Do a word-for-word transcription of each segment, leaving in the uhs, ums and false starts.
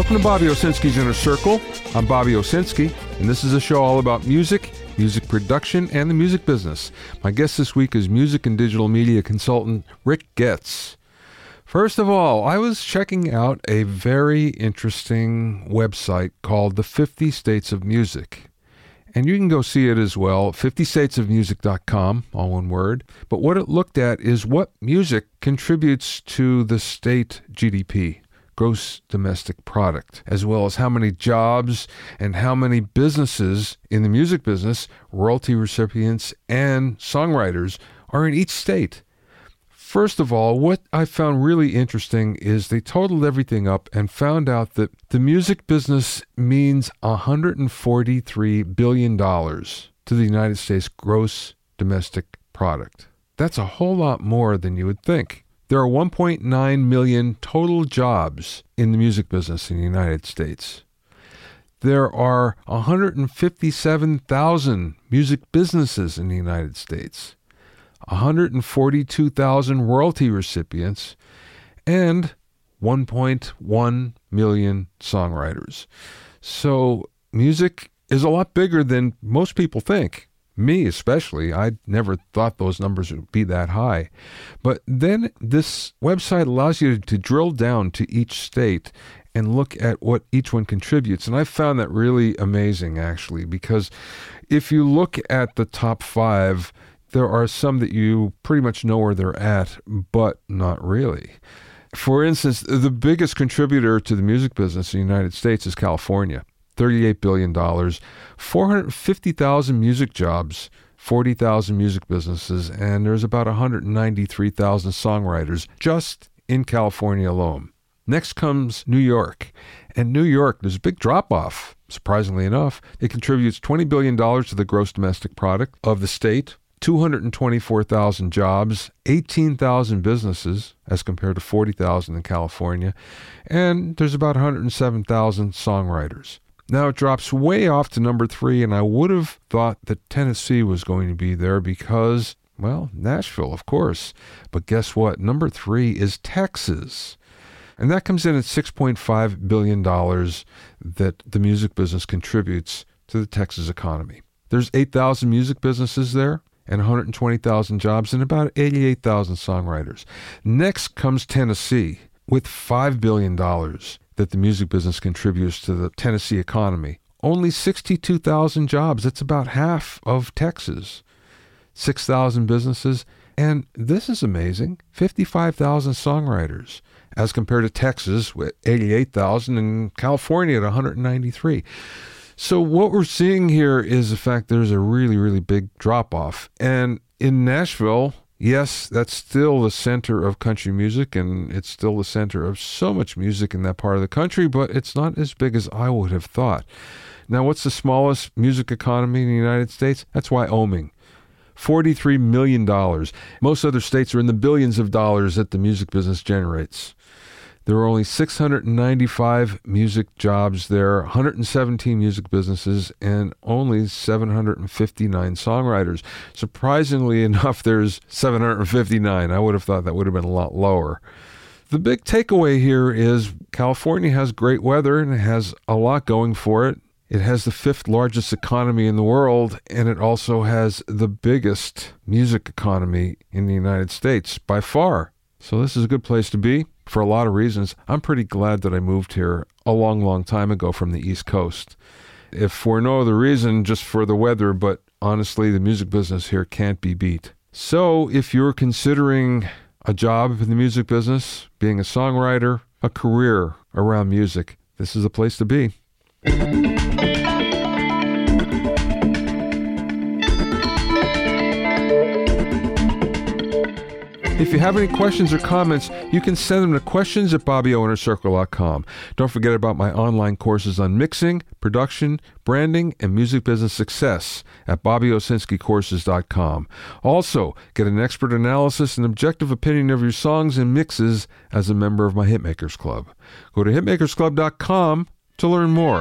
Welcome to Bobby Owsinski's Inner Circle. I'm Bobby Owsinski, and this is a show all about music, music production, and the music business. My guest this week is music and digital media consultant Rick Getz. First of all, I was checking out a very interesting website called the fifty States of Music. And you can go see it as well, fifty states of music dot com, all one word. But what it looked at is what music contributes to the state G D P, gross domestic product, as well as how many jobs and how many businesses in the music business, royalty recipients and songwriters, are in each state. First of all, what I found really interesting is they totaled everything up and found out that the music business means one hundred forty-three billion dollars to the United States gross domestic product. That's a whole lot more than you would think. There are one point nine million total jobs in the music business in the United States. There are one hundred fifty-seven thousand music businesses in the United States. one hundred forty-two thousand royalty recipients, and one point one million songwriters. So music is a lot bigger than most people think. Me especially, I never thought those numbers would be that high. But then this website allows you to drill down to each state and look at what each one contributes. And I found that really amazing, actually, because if you look at the top five, there are some that you pretty much know where they're at, but not really. For instance, the biggest contributor to the music business in the United States is California, thirty-eight billion dollars, four hundred fifty thousand music jobs, forty thousand music businesses, and there's about one hundred ninety-three thousand songwriters just in California alone. Next comes New York. And New York, there's a big drop-off, surprisingly enough. It contributes twenty billion dollars to the gross domestic product of the state, two hundred twenty-four thousand jobs, eighteen thousand businesses as compared to forty thousand in California, and there's about one hundred seven thousand songwriters. Now it drops way off to number three, and I would have thought that Tennessee was going to be there because, well, Nashville, of course. But guess what? Number three is Texas. And that comes in at six point five billion dollars that the music business contributes to the Texas economy. There's eight thousand music businesses there, and one hundred twenty thousand jobs, and about eighty-eight thousand songwriters. Next comes Tennessee, with five billion dollars that the music business contributes to the Tennessee economy. Only sixty-two thousand jobs. That's about half of Texas. six thousand businesses, and this is amazing, fifty-five thousand songwriters, as compared to Texas with eighty-eight thousand and California at one hundred ninety-three. So what we're seeing here is the fact there's a really, really big drop-off. And in Nashville, yes, that's still the center of country music, and it's still the center of so much music in that part of the country, but it's not as big as I would have thought. Now, what's the smallest music economy in the United States? That's Wyoming. forty-three million dollars. Most other states are in the billions of dollars that the music business generates. There are only six hundred ninety-five music jobs there, one hundred seventeen music businesses, and only seven hundred fifty-nine songwriters. Surprisingly enough, there's seven hundred fifty-nine. I would have thought that would have been a lot lower. The big takeaway here is California has great weather and it has a lot going for it. It has the fifth largest economy in the world, and it also has the biggest music economy in the United States by far. So this is a good place to be for a lot of reasons. I'm pretty glad that I moved here a long, long time ago from the East Coast. If for no other reason, just for the weather, but honestly, the music business here can't be beat. So if you're considering a job in the music business, being a songwriter, a career around music, this is the place to be. If you have any questions or comments, you can send them to questions at bobby o inner circle dot com. Don't forget about my online courses on mixing, production, branding, and music business success at bobby owsinski courses dot com. Also, get an expert analysis and objective opinion of your songs and mixes as a member of my Hitmakers Club. Go to hitmakers club dot com to learn more.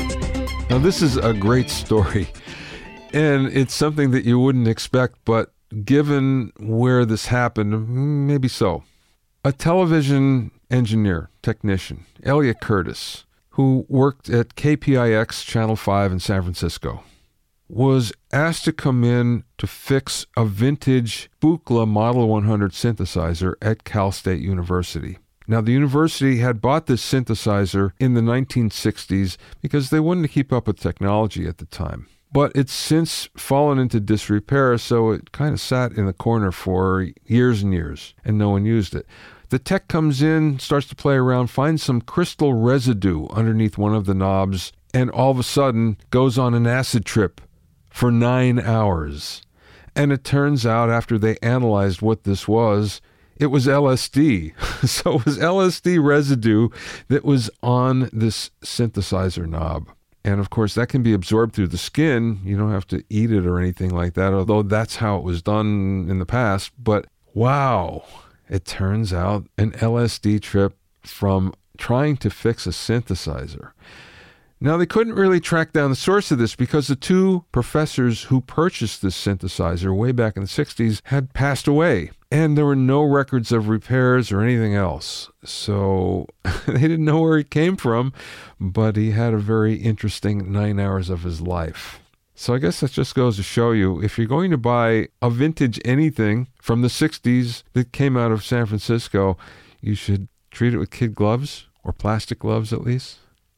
Now, this is a great story, and it's something that you wouldn't expect, but given where this happened, maybe so. A television engineer, technician, Elliot Curtis, who worked at K P I X Channel five in San Francisco, was asked to come in to fix a vintage Buchla Model one hundred synthesizer at Cal State University. Now, the university had bought this synthesizer in the nineteen sixties because they wanted to keep up with technology at the time. But it's since fallen into disrepair, so it kind of sat in the corner for years and years, and no one used it. The tech comes in, starts to play around, finds some crystal residue underneath one of the knobs, and all of a sudden goes on an acid trip for nine hours. And it turns out, after they analyzed what this was, it was L S D. So it was L S D residue that was on this synthesizer knob. And of course, that can be absorbed through the skin. You don't have to eat it or anything like that, although that's how it was done in the past. But wow, it turns out an L S D trip from trying to fix a synthesizer. Now, they couldn't really track down the source of this because the two professors who purchased this synthesizer way back in the sixties had passed away, and there were no records of repairs or anything else. So they didn't know where he came from, but he had a very interesting nine hours of his life. So I guess that just goes to show you, if you're going to buy a vintage anything from the sixties that came out of San Francisco, you should treat it with kid gloves, or plastic gloves at least.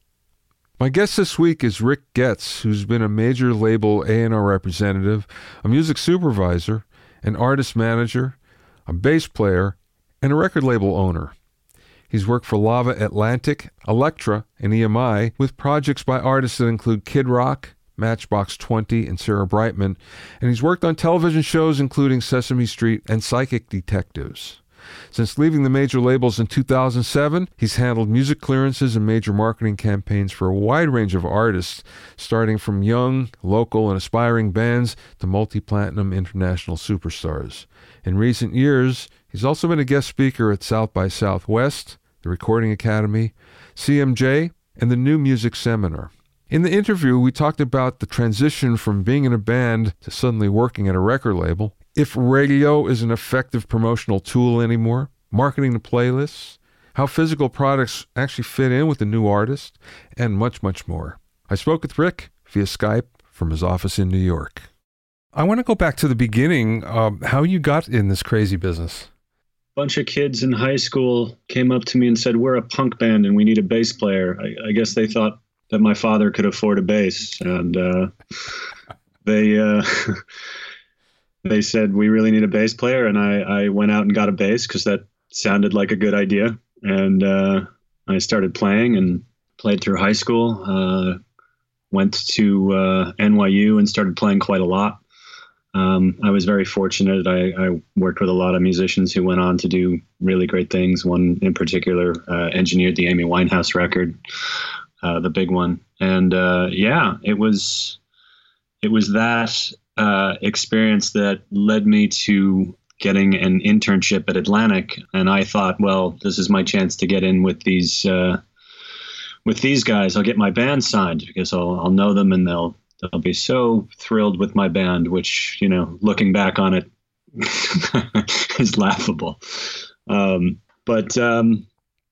My guest this week is Rick Getz, who's been a major label A and R representative, a music supervisor, an artist manager, a bass player, and a record label owner. He's worked for Lava Atlantic, Elektra, and E M I, with projects by artists that include Kid Rock, Matchbox twenty, and Sarah Brightman, and he's worked on television shows including Sesame Street and Psychic Detectives. Since leaving the major labels in two thousand seven, he's handled music clearances and major marketing campaigns for a wide range of artists, starting from young, local, and aspiring bands to multi-platinum international superstars. In recent years, he's also been a guest speaker at South by Southwest, the Recording Academy, C M J, and the New Music Seminar. In the interview, we talked about the transition from being in a band to suddenly working at a record label, if radio is an effective promotional tool anymore, marketing to playlists, how physical products actually fit in with a new artist, and much, much more. I spoke with Rick via Skype from his office in New York. I want to go back to the beginning, um, how you got in this crazy business. A bunch of kids in high school came up to me and said, we're a punk band and we need a bass player. I, I guess they thought that my father could afford a bass. And uh, they... Uh, They said, we really need a bass player. And I, I went out and got a bass because that sounded like a good idea. And uh, I started playing and played through high school, uh, went to uh, N Y U and started playing quite a lot. Um, I was very fortunate. I, I worked with a lot of musicians who went on to do really great things. One in particular uh, engineered the Amy Winehouse record, uh, the big one. And uh, yeah, it was it was that uh, experience that led me to getting an internship at Atlantic. And I thought, well, this is my chance to get in with these uh, with these guys. I'll get my band signed because I'll I'll know them and they'll. They'll be so thrilled with my band, which, you know, looking back on it is laughable. Um, but um,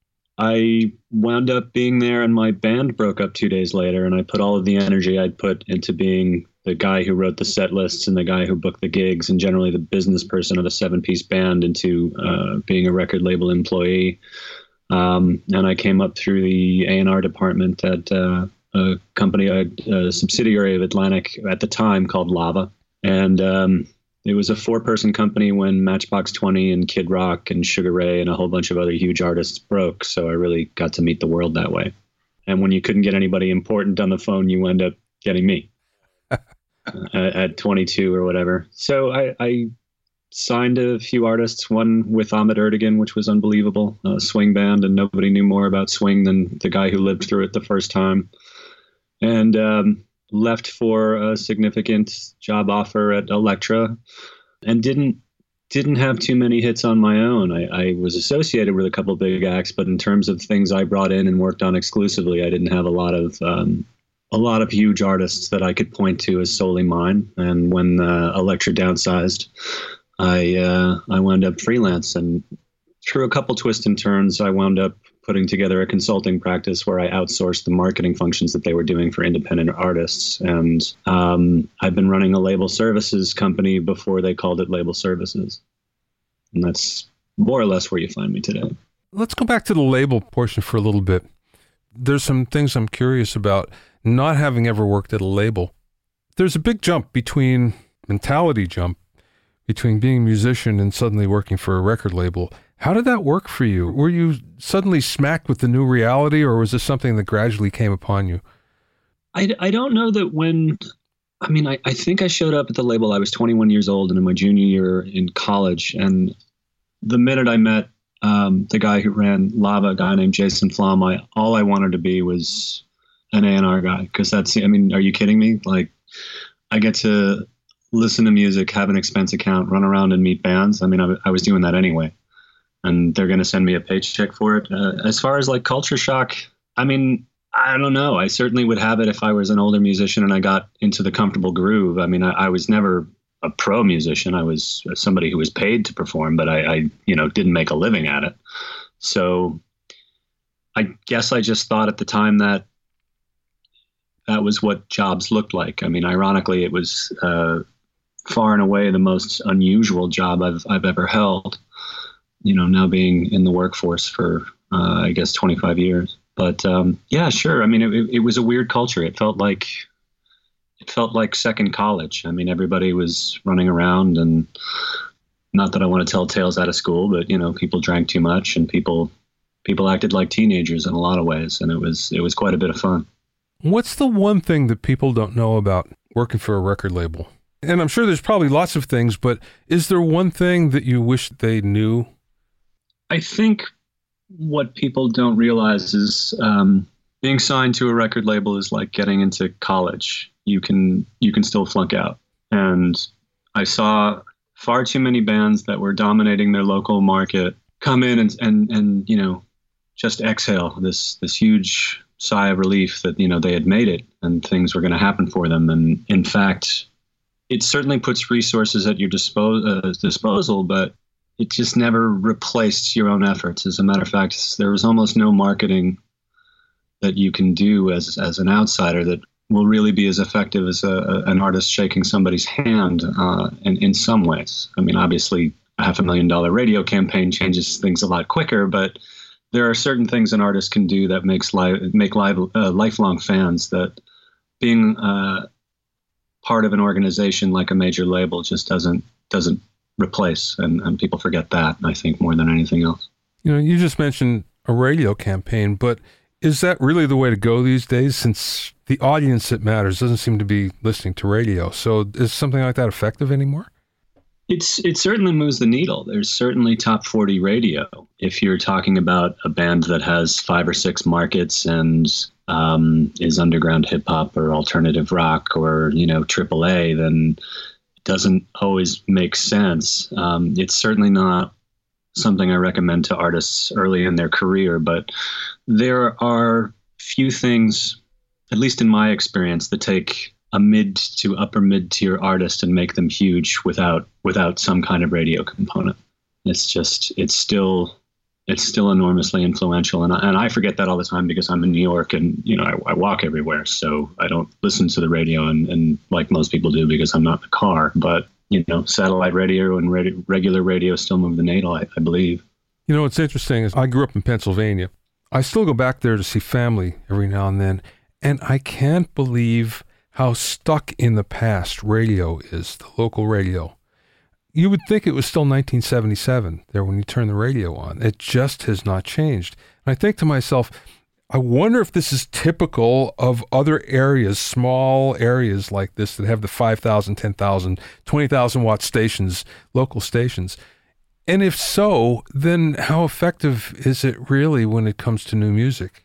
I wound up being there and my band broke up two days later. And I put all of the energy I'd put into being the guy who wrote the set lists and the guy who booked the gigs and generally the business person of a seven-piece band into uh, being a record label employee. Um, and I came up through the A and R department at uh, a company, a, a subsidiary of Atlantic at the time called Lava. And um, it was a four-person company when Matchbox twenty and Kid Rock and Sugar Ray and a whole bunch of other huge artists broke. So I really got to meet the world that way. And when you couldn't get anybody important on the phone, you end up getting me at, at twenty-two or whatever. So I, I signed a few artists, one with Ahmet Ertegun, which was unbelievable, a swing band, and nobody knew more about swing than the guy who lived through it the first time. And um, left for a significant job offer at Elektra, and didn't didn't have too many hits on my own. I, I was associated with a couple of big acts, but in terms of things I brought in and worked on exclusively, I didn't have a lot of um, a lot of huge artists that I could point to as solely mine. And when uh, Elektra downsized, I uh, I wound up freelance, and through a couple twists and turns, I wound up putting together a consulting practice where I outsourced the marketing functions that they were doing for independent artists. And um, I've been running a label services company before they called it Label Services. And that's more or less where you find me today. Let's go back to the label portion for a little bit. There's some things I'm curious about, not having ever worked at a label. There's a big jump between, mentality jump, between being a musician and suddenly working for a record label. How did that work for you? Were you suddenly smacked with the new reality, or was this something that gradually came upon you? I, I don't know that when, I mean, I, I think I showed up at the label, I was twenty-one years old and in my junior year in college. And the minute I met um, the guy who ran Lava, a guy named Jason Flom, I, all I wanted to be was an A and R guy. Because that's, I mean, are you kidding me? Like, I get to listen to music, have an expense account, run around and meet bands. I mean, I, I was doing that anyway. And they're going to send me a paycheck for it. Uh, as far as like culture shock, I mean, I don't know. I certainly would have it if I was an older musician and I got into the comfortable groove. I mean, I, I was never a pro musician. I was somebody who was paid to perform, but I, I, you know, didn't make a living at it. So I guess I just thought at the time that that was what jobs looked like. I mean, ironically, it was uh, far and away the most unusual job I've I've ever held. You know, now being in the workforce for, uh, I guess, twenty-five years. But um, yeah, sure. I mean, it, it was a weird culture. It felt like it felt like second college. I mean, everybody was running around, and not that I want to tell tales out of school, but you know, people drank too much, and people people acted like teenagers in a lot of ways, and it was it was quite a bit of fun. What's the one thing that people don't know about working for a record label? And I'm sure there's probably lots of things, but is there one thing that you wish they knew? I think what people don't realize is um, being signed to a record label is like getting into college. You can you can still flunk out. And I saw far too many bands that were dominating their local market come in and and and you know just exhale this this huge sigh of relief that you know they had made it and things were going to happen for them. And in fact, it certainly puts resources at your dispo- uh, disposal, but it just never replaced your own efforts. As a matter of fact, there was almost no marketing that you can do as as an outsider that will really be as effective as a, a, an artist shaking somebody's hand uh, in, in some ways. I mean, obviously, a half a million dollar radio campaign changes things a lot quicker, but there are certain things an artist can do that makes li- make live, uh, lifelong fans that being uh, part of an organization like a major label just doesn't doesn't replace, and, and people forget that, I think, more than anything else. You know, you just mentioned a radio campaign, but is that really the way to go these days, since the audience that matters doesn't seem to be listening to radio? So is something like that effective anymore? It's it certainly moves the needle. There's certainly top forty radio. If you're talking about a band that has five or six markets and um, is underground hip hop or alternative rock or, you know, triple A, then doesn't always make sense. Um, it's certainly not something I recommend to artists early in their career, but there are few things, at least in my experience, that take a mid to upper mid tier artist and make them huge without without some kind of radio component. It's just it's still it's still enormously influential, and I, and I forget that all the time because I'm in New York and you know I, I walk everywhere, so I don't listen to the radio and, and like most people do because I'm not in the car. But you know, satellite radio and radio, regular radio still move the needle, I, I believe. You know, what's interesting is I grew up in Pennsylvania. I still go back there to see family every now and then, and I can't believe how stuck in the past radio is, the local radio. You would think it was still nineteen seventy-seven there when you turn the radio on. It just has not changed. And I think to myself, I wonder if this is typical of other areas, small areas like this that have the five thousand, ten thousand, twenty thousand watt stations, local stations. And if so, then how effective is it really when it comes to new music?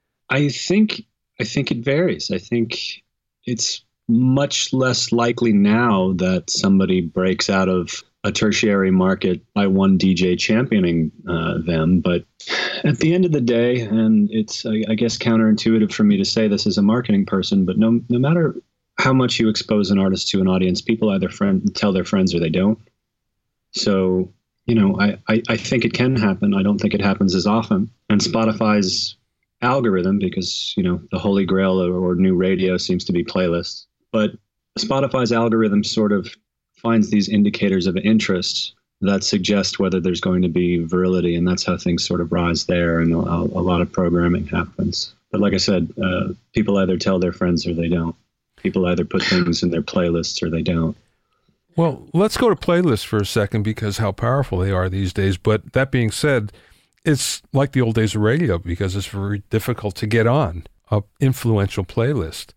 I think I think it varies. I think it's much less likely now that somebody breaks out of a tertiary market by one D J championing uh, them. But at the end of the day, and it's, I, I guess, counterintuitive for me to say this as a marketing person, but no, no matter how much you expose an artist to an audience, people either friend, tell their friends or they don't. So, you know, I, I, I think it can happen. I don't think it happens as often. And Spotify's algorithm, because, you know, the holy grail or, or new radio seems to be playlists, but Spotify's algorithm sort of finds these indicators of interest that suggest whether there's going to be virility, and that's how things sort of rise there, and a, a lot of programming happens. But like I said, uh, people either tell their friends or they don't. People either put things in their playlists or they don't. Well, let's go to playlists for a second, because how powerful they are these days. But that being said, it's like the old days of radio, because it's very difficult to get on an influential playlist.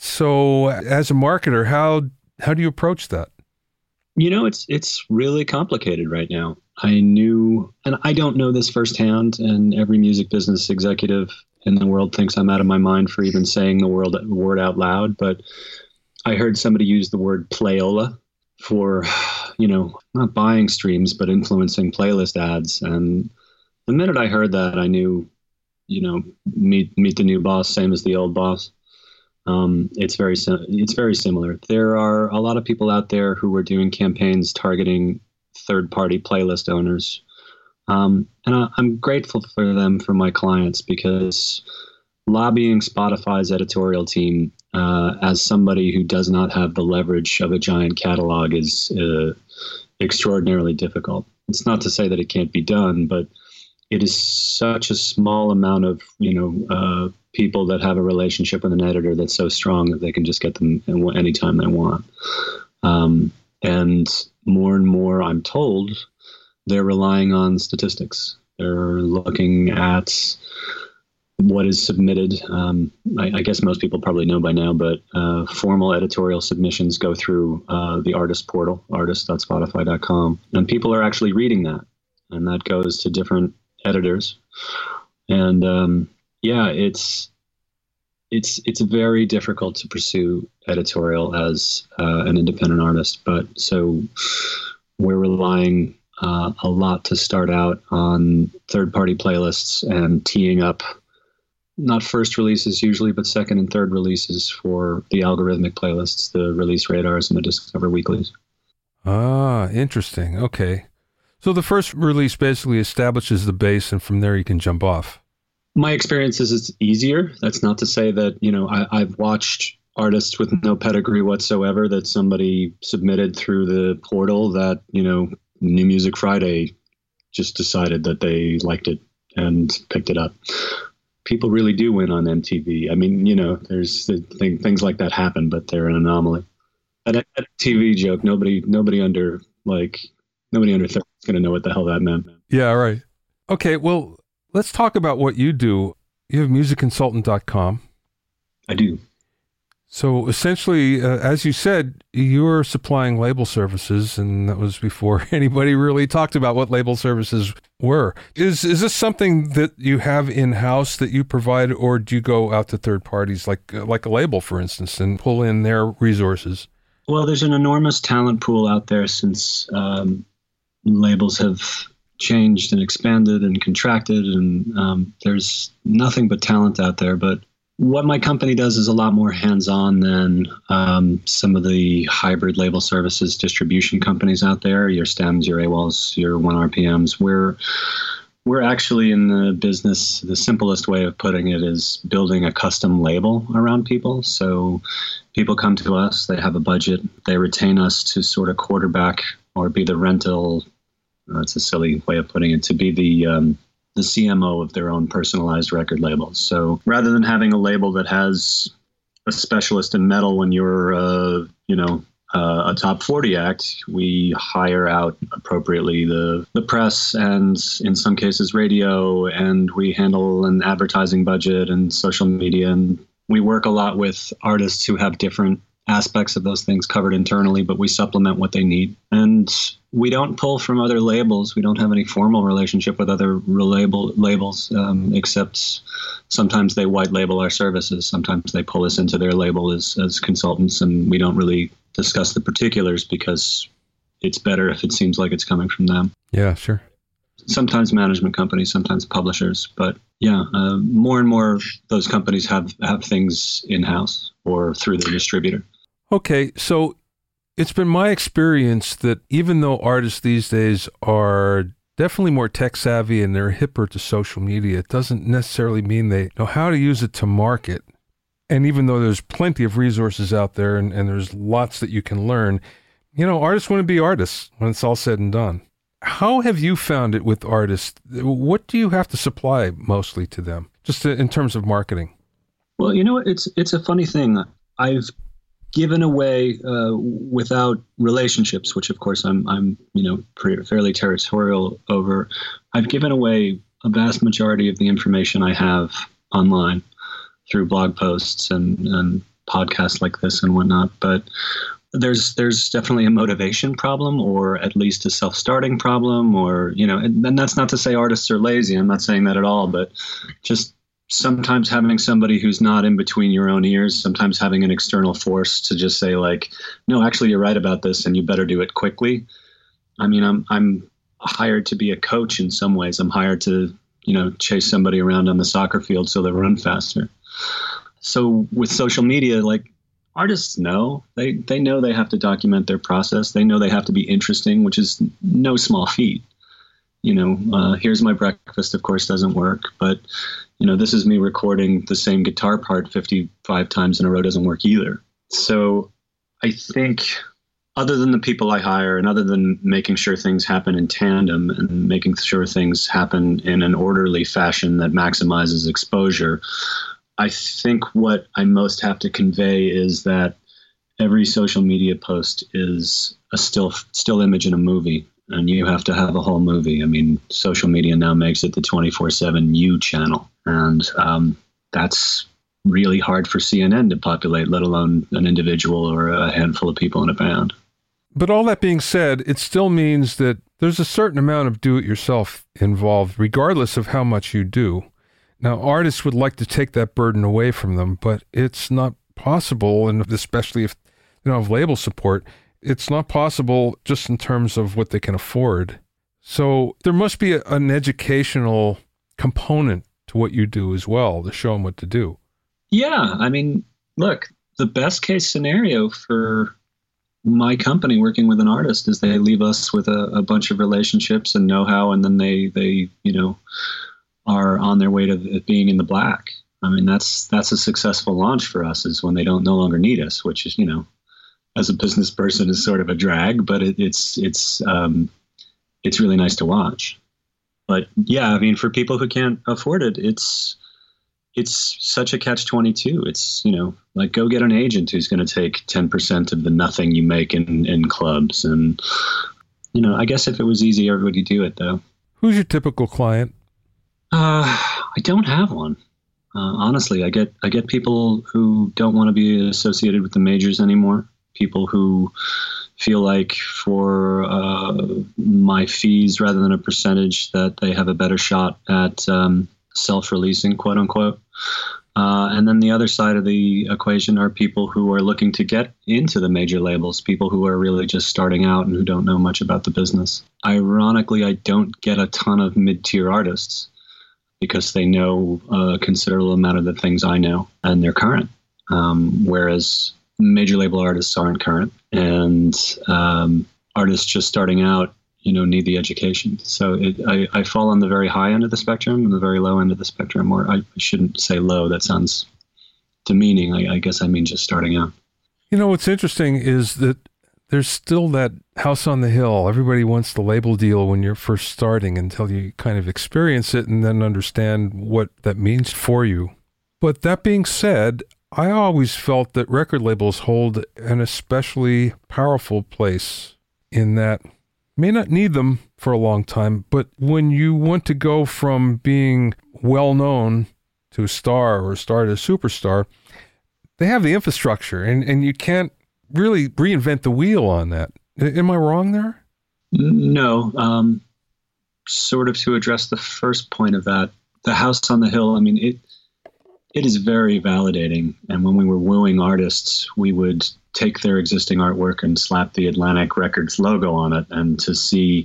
So as a marketer, how how do you approach that? You know, it's it's really complicated right now. I knew, and I don't know this firsthand, and every music business executive in the world thinks I'm out of my mind for even saying the word, word out loud, but I heard somebody use the word playola for, you know, not buying streams, but influencing playlist ads. And the minute I heard that, I knew, you know, meet meet the new boss, same as the old boss. Um, it's very it's very similar. There are a lot of people out there who are doing campaigns targeting third-party playlist owners, um, and I, I'm grateful for them for my clients, because lobbying Spotify's editorial team uh, as somebody who does not have the leverage of a giant catalog is uh, extraordinarily difficult. It's not to say that it can't be done, but it is such a small amount of, you know, uh, people that have a relationship with an editor that's so strong that they can just get them anytime they want. Um, and more and more, I'm told, they're relying on statistics. They're looking at what is submitted. Um, I, I guess most people probably know by now, but uh, formal editorial submissions go through uh, the artist portal, artist dot spotify dot com, and people are actually reading that, and that goes to different editors. And um, yeah, it's it's it's very difficult to pursue editorial as uh, an independent artist, but so we're relying uh, a lot to start out on third-party playlists and teeing up not first releases usually, but second and third releases for the algorithmic playlists, the release radars and the Discover Weeklies. Ah, interesting. Okay. So the first release basically establishes the base, and from there you can jump off. My experience is it's easier. That's not to say that, you know, I, I've watched artists with no pedigree whatsoever that somebody submitted through the portal that, you know, New Music Friday just decided that they liked it and picked it up. People really do win on M T V. I mean, you know, there's the thing, things like that happen, but they're an anomaly. That M T V joke, nobody, nobody under like, nobody under thirty is going to know what the hell that meant. Yeah, right. Okay, well, let's talk about what you do. You have music consultant dot com. I do. So essentially, uh, as you said, you're supplying label services, and that was before anybody really talked about what label services were. Is is this something that you have in-house that you provide, or do you go out to third parties, like uh, like a label, for instance, and pull in their resources? Well, there's an enormous talent pool out there since um, labels have changed and expanded and contracted, and um, there's nothing but talent out there. But what my company does is a lot more hands-on than um, some of the hybrid label services distribution companies out there, your Stems, your AWOLs, your one R P Ms. We're, we're actually in the business, the simplest way of putting it is building a custom label around people. So people come to us, they have a budget, they retain us to sort of quarterback or be the rental, that's a silly way of putting it, to be the um, the C M O of their own personalized record labels. So rather than having a label that has a specialist in metal when you're, uh, you know, uh, a top forty act, we hire out appropriately the, the press and in some cases radio, and we handle an advertising budget and social media. And we work a lot with artists who have different aspects of those things covered internally, but we supplement what they need. And we don't pull from other labels. We don't have any formal relationship with other label labels, um, except sometimes they white label our services. Sometimes they pull us into their label as, as consultants, and we don't really discuss the particulars because it's better if it seems like it's coming from them. Yeah, sure. Sometimes management companies, sometimes publishers, but yeah, uh, more and more those companies have, have things in-house or through their distributor. Okay, so It's been my experience that even though artists these days are definitely more tech savvy and they're hipper to social media, it doesn't necessarily mean they know how to use it to market. And even though there's plenty of resources out there and, and there's lots that you can learn, you know, artists want to be artists when it's all said and done. How have you found it with artists? What do you have to supply mostly to them, just in terms of marketing? Well, you know, it's it's a funny thing. I've given away uh, without relationships, which of course I'm, I'm, you know, pretty, fairly territorial over. I've given away a vast majority of the information I have online through blog posts and, and podcasts like this and whatnot. But there's there's definitely a motivation problem, or at least a self-starting problem, or, you know, and, and that's not to say artists are lazy. I'm not saying that at all, but just sometimes having somebody who's not in between your own ears, sometimes having an external force to just say like, no, actually you're right about this and you better do it quickly. I mean, I'm, I'm hired to be a coach in some ways. I'm hired to, you know, chase somebody around on the soccer field so they run faster. So with social media, like, artists know, they, they know they have to document their process. They know they have to be interesting, which is no small feat. You know, uh, here's my breakfast, of course, doesn't work, but you know, this is me recording the same guitar part fifty-five times in a row doesn't work either. So I think other than the people I hire and other than making sure things happen in tandem and making sure things happen in an orderly fashion that maximizes exposure, I think what I most have to convey is that every social media post is a still still image in a movie. And you have to have a whole movie. I mean, social media now makes it the twenty-four seven you channel. And um, that's really hard for C N N to populate, let alone an individual or a handful of people in a band. But all that being said, it still means that there's a certain amount of do-it-yourself involved, regardless of how much you do. Now, artists would like to take that burden away from them, but it's not possible, and especially if they don't have label support, it's not possible just in terms of what they can afford. So there must be a, an educational component to what you do as well, to show them what to do. Yeah. I mean, look, the best case scenario for my company working with an artist is they leave us with a, a bunch of relationships and know-how, and then they, they, you know, are on their way to being in the black. I mean, that's, that's a successful launch for us, is when they don't no longer need us, which is, you know, as a business person is sort of a drag, but it, it's, it's, um, it's really nice to watch. But yeah, I mean, for people who can't afford it, it's, it's such a catch twenty-two. It's, you know, like, go get an agent who's going to take ten percent of the nothing you make in, in clubs. And, you know, I guess if it was easy, everybody would do it though. Who's your typical client? Uh, I don't have one. Uh, honestly, I get, I get people who don't want to be associated with the majors anymore. People who feel like for uh, my fees rather than a percentage that they have a better shot at um, self-releasing, quote unquote. Uh, and then the other side of the equation are people who are looking to get into the major labels, people who are really just starting out and who don't know much about the business. Ironically, I don't get a ton of mid-tier artists because they know a considerable amount of the things I know and they're current. Um, whereas major label artists aren't current, and um, artists just starting out, you know, need the education. So it, I, I fall on the very high end of the spectrum and the very low end of the spectrum. Or I shouldn't say low. That sounds demeaning. I, I guess I mean just starting out. You know, what's interesting is that there's still that house on the hill. Everybody wants the label deal when you're first starting until you kind of experience it and then understand what that means for you. But that being said, I always felt that record labels hold an especially powerful place in that may not need them for a long time, but when you want to go from being well-known to a star or a star to a superstar, they have the infrastructure, and, and you can't really reinvent the wheel on that. Am I wrong there? No. Um, sort of to address the first point of that, the house on the hill, I mean, it it is very validating. And when we were wooing artists, we would take their existing artwork and slap the Atlantic Records logo on it, and to see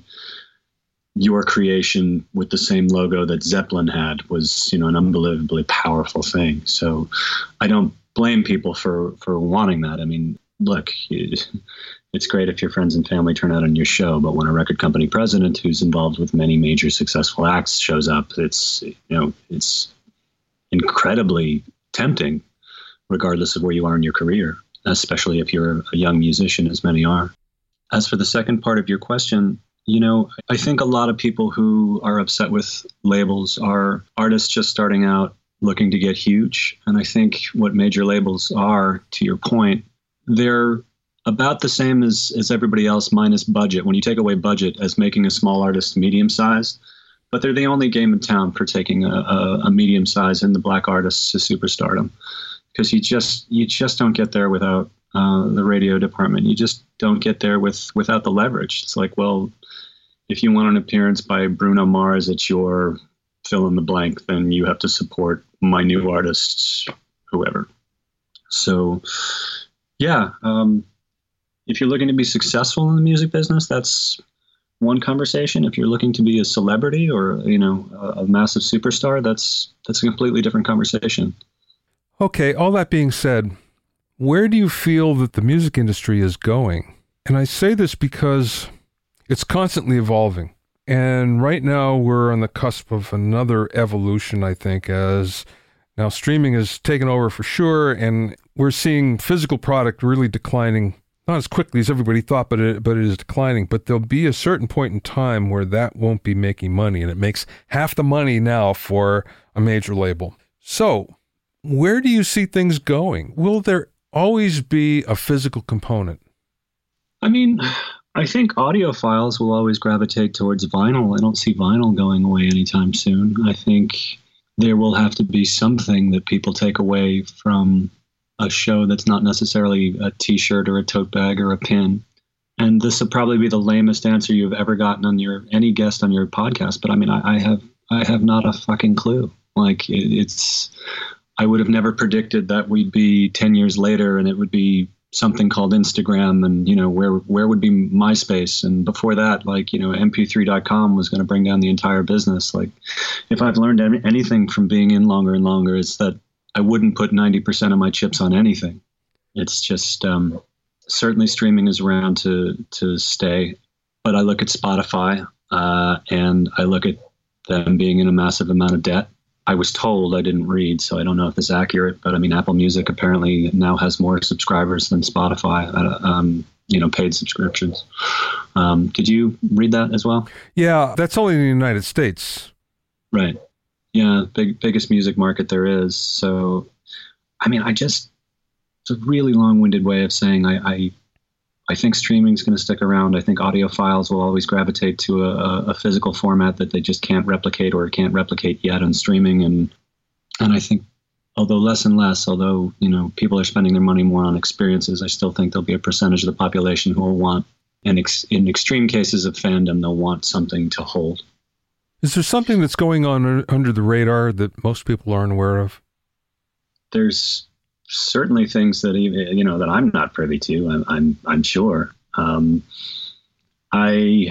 your creation with the same logo that Zeppelin had was, you know, an unbelievably powerful thing. So I don't blame people for, for wanting that. I mean, look, it's great if your friends and family turn out on your show, but when a record company president who's involved with many major successful acts shows up, it's, you know, it's incredibly tempting, regardless of where you are in your career, especially if you're a young musician, as many are. As for the second part of your question, you know, I think a lot of people who are upset with labels are artists just starting out looking to get huge. And I think what major labels are, to your point, they're about the same as, as everybody else minus budget. When you take away budget, as making a small artist medium-sized, but they're the only game in town for taking a, a, a medium-size and the black artists to superstardom. Because you just you just don't get there without uh, the radio department. You just don't get there with without the leverage. It's like, well, if you want an appearance by Bruno Mars at your fill in the blank, then you have to support my new artists, whoever. So, yeah, um, if you're looking to be successful in the music business, that's one conversation. If you're looking to be a celebrity or, you know, a, a massive superstar, that's that's a completely different conversation. Okay, all that being said, where do you feel that the music industry is going? And I say this because it's constantly evolving. And right now we're on the cusp of another evolution, I think, as now streaming has taken over for sure, and we're seeing physical product really declining, not as quickly as everybody thought, but it, but it is declining. But there'll be a certain point in time where that won't be making money, and it makes half the money now for a major label. So where do you see things going? Will there always be a physical component? I mean, I think audiophiles will always gravitate towards vinyl. I don't see vinyl going away anytime soon. I think there will have to be something that people take away from a show that's not necessarily a t-shirt or a tote bag or a pin. And this will probably be the lamest answer you've ever gotten on your any guest on your podcast. But I mean, I, I have I have not a fucking clue. Like it, it's. I would have never predicted that we'd be ten years later and it would be something called Instagram, and, you know, where where would be MySpace? And before that, like, you know, M P three dot com was going to bring down the entire business. Like, if I've learned any, anything from being in longer and longer, it's that I wouldn't put ninety percent of my chips on anything. It's just um, certainly streaming is around to, to stay. But I look at Spotify uh, and I look at them being in a massive amount of debt. I was told, I didn't read, so I don't know if it's accurate, but I mean, Apple Music apparently now has more subscribers than Spotify, uh, um, you know, paid subscriptions. Um, did you read that as well? Yeah, that's only in the United States. Right. Yeah, big biggest music market there is. So, I mean, I just, it's a really long-winded way of saying I, I I think streaming is going to stick around. I think audiophiles will always gravitate to a, a physical format that they just can't replicate or can't replicate yet on streaming. And and I think, although less and less, although, you know, people are spending their money more on experiences, I still think there'll be a percentage of the population who will want, in, ex, in extreme cases of fandom, they'll want something to hold. Is there something that's going on under the radar that most people aren't aware of? There's certainly things that even, you know, that I'm not privy to. I'm I'm, I'm sure. Um, I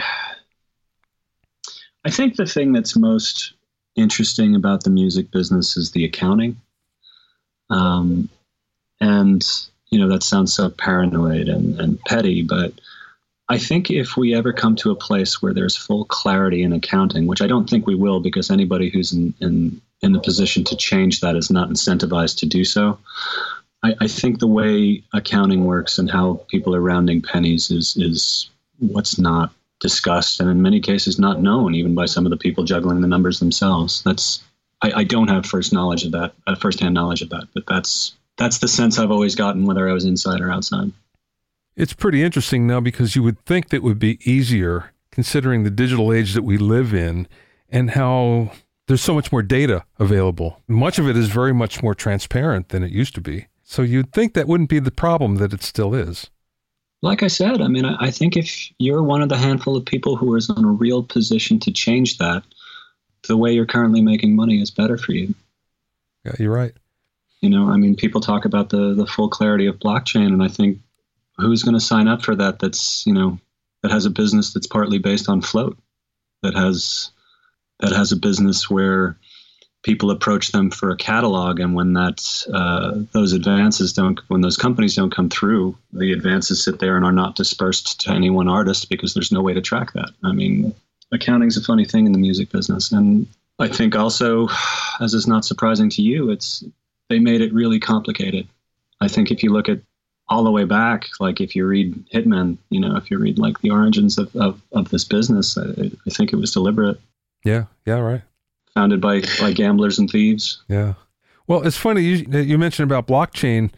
I think the thing that's most interesting about the music business is the accounting. Um, and you know, that sounds so paranoid and, and petty, but I think if we ever come to a place where there's full clarity in accounting, which I don't think we will, because anybody who's in, in, in the position to change that is not incentivized to do so. I, I think the way accounting works and how people are rounding pennies is, is what's not discussed, and in many cases not known, even by some of the people juggling the numbers themselves. That's I, I don't have first knowledge of that, uh, firsthand knowledge of that, but that's that's the sense I've always gotten, whether I was inside or outside. It's pretty interesting now, because you would think that would be easier considering the digital age that we live in and how there's so much more data available. Much of it is very much more transparent than it used to be. So you'd think that wouldn't be the problem that it still is. Like I said, I mean, I, I think if you're one of the handful of people who is in a real position to change that, the way you're currently making money is better for you. Yeah, you're right. You know, I mean, people talk about the the full clarity of blockchain, and I think who's going to sign up for that? That's, you know, that has a business that's partly based on float, that has that has a business where people approach them for a catalog, and when that's uh, those advances don't, when those companies don't come through, the advances sit there and are not dispersed to any one artist because there's no way to track that. I mean, accounting's a funny thing in the music business, and I think also, as is not surprising to you, it's they made it really complicated. I think if you look at all the way back, like if you read Hitman, you know, if you read like the origins of, of, of this business, I, I think it was deliberate. Yeah, yeah, right. Founded by, by gamblers and thieves. Yeah. Well, it's funny, you, you mentioned about blockchain,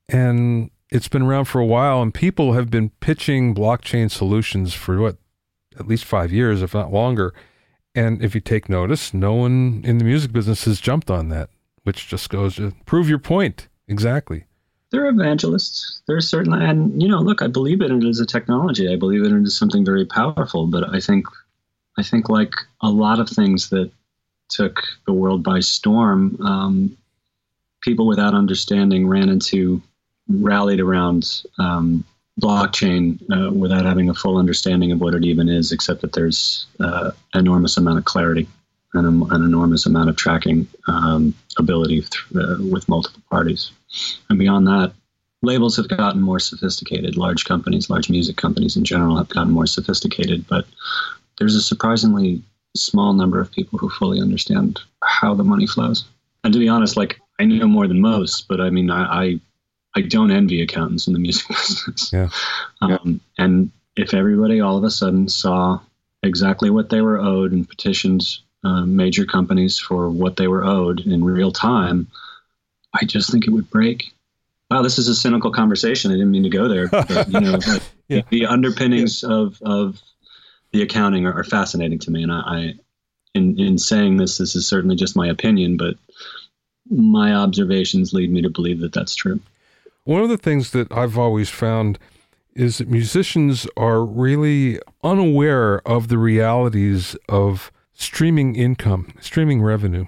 and it's been around for a while, and people have been pitching blockchain solutions for what, at least five years, if not longer. And if you take notice, no one in the music business has jumped on that, which just goes to prove your point. Exactly. They're evangelists. They're certainly, and you know, look, I believe in it as a technology. I believe in it as something very powerful. But I think, I think like a lot of things that took the world by storm, um, people without understanding ran into, rallied around um, blockchain uh, without having a full understanding of what it even is, except that there's uh, enormous amount of clarity and a, an enormous amount of tracking um, ability th- uh, with multiple parties. And beyond that, labels have gotten more sophisticated. Large companies, large music companies in general have gotten more sophisticated, but there's a surprisingly small number of people who fully understand how the money flows. And to be honest, like I know more than most, but I mean, I, I, I don't envy accountants in the music business. Yeah. Um, and if everybody all of a sudden saw exactly what they were owed and petitioned uh, major companies for what they were owed in real time, I just think it would break. Wow, this is a cynical conversation. I didn't mean to go there. But, you know, like, yeah. the underpinnings yeah. of of the accounting are, are fascinating to me. And I, I, in in saying this, this is certainly just my opinion, but my observations lead me to believe that that's true. One of the things that I've always found is that musicians are really unaware of the realities of streaming income, streaming revenue.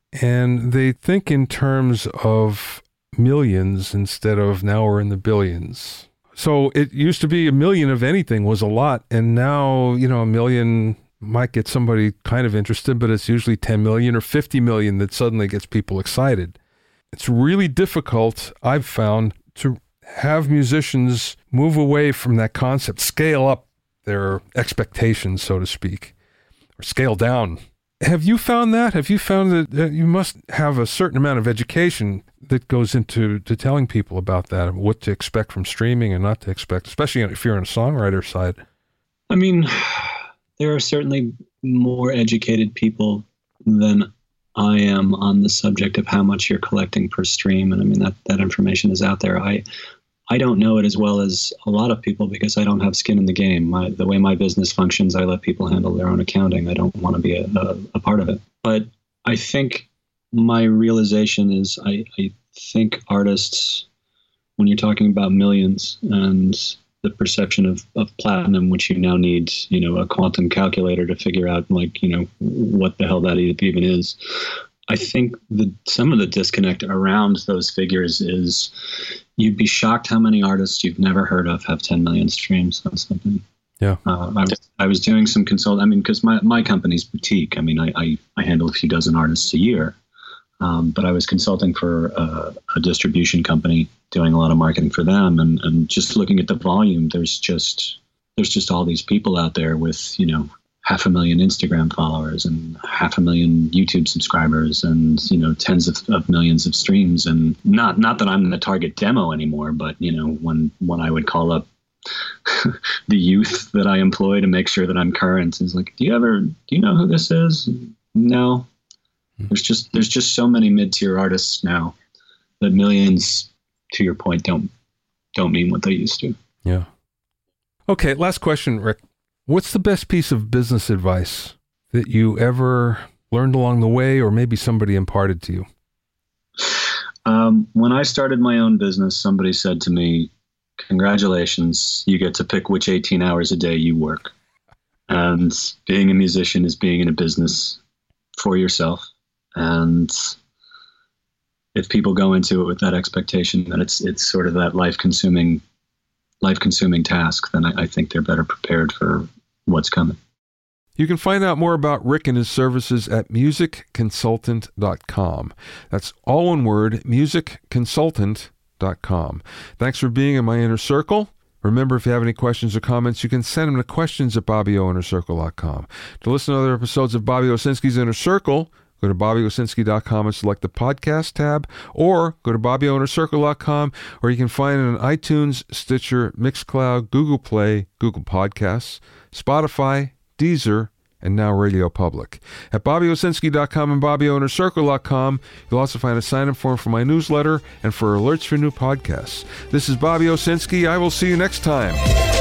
And they think in terms of millions instead of now we're in the billions. So it used to be a million of anything was a lot. And now, you know, a million might get somebody kind of interested, but it's usually ten million or fifty million that suddenly gets people excited. It's really difficult, I've found, to have musicians move away from that concept, scale up their expectations, so to speak, or scale down. Have you found that? Have you found that, that you must have a certain amount of education that goes into to telling people about that, what to expect from streaming and not to expect, especially if you're on a songwriter side? I mean, there are certainly more educated people than I am on the subject of how much you're collecting per stream. And I mean, that, that information is out there. I I don't know it as well as a lot of people because I don't have skin in the game. My, the way my business functions, I let people handle their own accounting. I don't want to be a, a, a part of it. But I think my realization is I, I think artists, when you're talking about millions and the perception of, of platinum, which you now need, you know, a quantum calculator to figure out, like, you know, what the hell that even is. I think the some of the disconnect around those figures is you'd be shocked how many artists you've never heard of have ten million streams on something. Yeah. Uh, I, was, I was doing some consult. I mean, because my, my company's boutique. I mean, I, I, I handle a few dozen artists a year. Um, but I was consulting for uh, a distribution company, doing a lot of marketing for them, and, and just looking at the volume. There's just there's just all these people out there with, you know, half a million Instagram followers and half a million YouTube subscribers, and, you know, tens of, of millions of streams. And not not that I'm the target demo anymore, but, you know, when when I would call up the youth that I employ to make sure that I'm current, is like, do you ever do you know who this is? No. There's just there's just so many mid-tier artists now that millions, to your point, don't don't mean what they used to. Yeah. Okay, last question, Rick. What's the best piece of business advice that you ever learned along the way, or maybe somebody imparted to you? Um, when I started my own business, somebody said to me, "Congratulations, you get to pick which eighteen hours a day you work." And being a musician is being in a business for yourself. And if people go into it with that expectation that it's it's sort of that life consuming life consuming task, then I, I think they're better prepared for what's coming. You can find out more about Rick and his services at music consultant dot com. That's all one word, music consultant dot com. Thanks for being in my inner circle. Remember, if you have any questions or comments, you can send them to questions at bobby o inner circle dot com. To listen to other episodes of Bobby Owsinski's Inner Circle, go to bobby owsinski dot com and select the podcast tab, or go to bobby o inner circle dot com, or you can find it on iTunes, Stitcher, Mixcloud, Google Play, Google Podcasts, Spotify, Deezer, and now Radio Public. At bobby owsinski dot com and bobby o inner circle dot com, you'll also find a sign-up form for my newsletter and for alerts for new podcasts. This is Bobby Owsinski. I will see you next time.